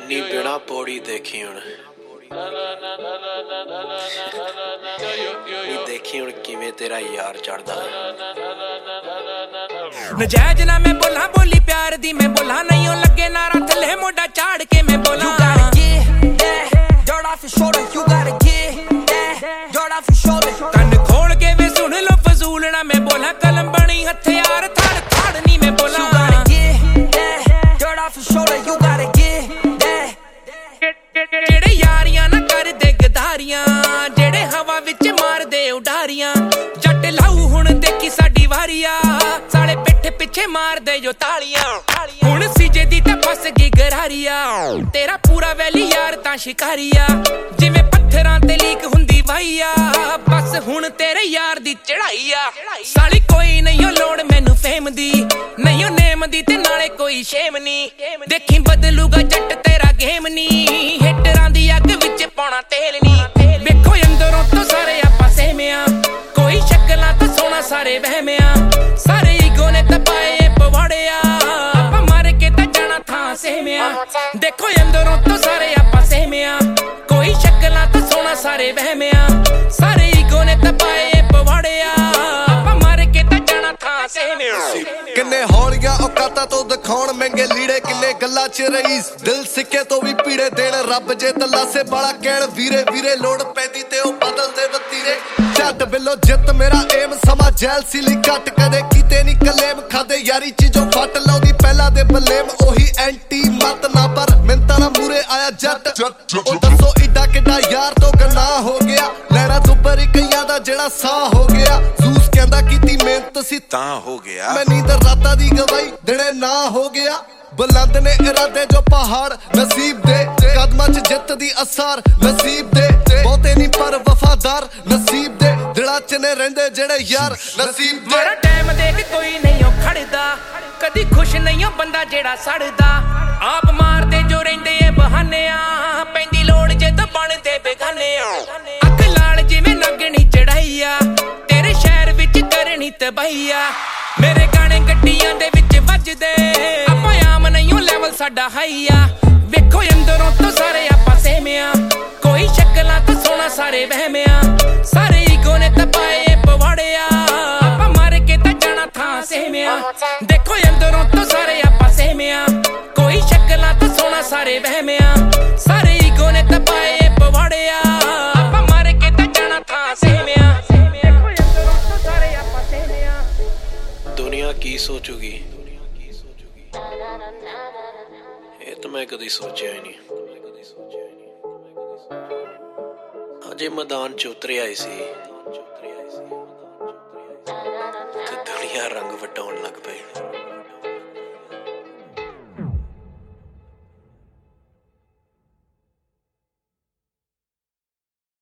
ਨੀ ਬਿਨਾ ਪੌੜੀ ਦੇਖੀ ਹੁਣ देखी हुण किवें तेरा यार चढ़दा नजायज ना मैं बोला बोली प्यार दी मैं बोला नहीं लगे नारा थले मोटा चाड़ के मैं बोला you gotta get that dirt off your shoulder you gotta get that dirt off your shoulder ਕੰਨ खोल के वे सुन लो फजूल ना मैं बोला कलम बनी हथियार थाड़ थाड़ नहीं मैं बोला you gotta get that dirt off your shoulder you gotta get that जेड़े यारियां ना कर दे गदारियां जेड़े हवा विच मार दे उडारियां जट लाऊ हुण देखी साडी वारिया साले पिठ पिछे मार दे जो तालियां हुण सीजे दी ते फस गई गरारिया तेरा पूरा वैली यार तां शिकारिया जिवें पत्थरां ते लीक हुंदी वाइया बस हुण तेरे यार दी चढ़ाईया साली कोई नहीं लोड़ मैनू फेम दी नहीं नेम दी ते नाले कोई शेम नी देखी बदलूगा जट तेरा गेम नी हिटरां दी अग विच पाउणा तेल नी वेखो अंदरों तो सारे आपां सेमिया कोई शक्लां तो सोना सारे वहमिया सारे ईगो ने तपाए पवाड़िया आपां मार के ता जाना थां सेमिया देखो अंदरों तो सारे आपां सेमिया कोई शक्लां तो सोना सारे वहमिया सारे ईगो ने तपाए पवाड़िया आपां मार के ता जाना थां सेमिया किन्ने हौलियां औकातां तो दिखाउण महंगे लीड़े किन्ने गल्लां च रईस दिल सिक्के तो भी पीड़े देण रब जे तलासे बाला कहण वीरे वीरे लोड़ पैंदी ते ओ बदल दे वतीरे झट बिलो जित मेरा एम समा जैल सिली घट कदे कीते नी कलेम खादे यारी चीजों फट लाउदी पहला दे बलेम ओही एंटी मत ना पर मिंता ना मूरे आया जट ओ दसो इडा किडा यार तो गनाह हो गया लहरा दुबर कईयां दा जेड़ा साह हो गया जूस कहंदा कीती मेहनत सी तां हो गया मैं नींदर रातां दी गवाई दिने ना हो गया बुलंद ने इरादे जो पहाड़ नसीब दे कदमां च जित दी असार नसीब दे बहुते नहीं पर वफादार नसीब दे दिलां च ने रहिंदे जेड़े यार नसीब दे मेरा टाइम देख कोई नहीं हो खड़दा कदी खुश नहीं हो बंदा जेड़ा सड़दा आप मारदे जो रहिंदे ए बहानेया पैंदी लोड़ जे तां बनदे बेगानेया अख लाल जिवें नागणी चढ़ाईया तेरे शहर विच करनी तबाहीया मेरे गाने गड्डियां दे विच वजदे आपां आम नहीं हो लेवल साडा हाईया वेखो अंदरों तो सारे आपां सेमिया कोई शक्लां तो सोना सारे वहमिया सारे ईगो ने तपाए पवाड़िया आपां मार के ता जाना थां सेमिया देखो अंदरों तो सारे आपां सेमिया कोई शक्लां तो सोना सारे वहमिया सारे ईगो ने तपाए पवाड़िया आपां मार के ता जाना थां सेमिया देखो अंदरों तो सारे आपां सेमिया दुनिया की सोचूगी ये तो मैं कदी सोचा ही नहीं अजे मैदान च उतरे आए सी ते दुनिया रंग वटाउण लग पई।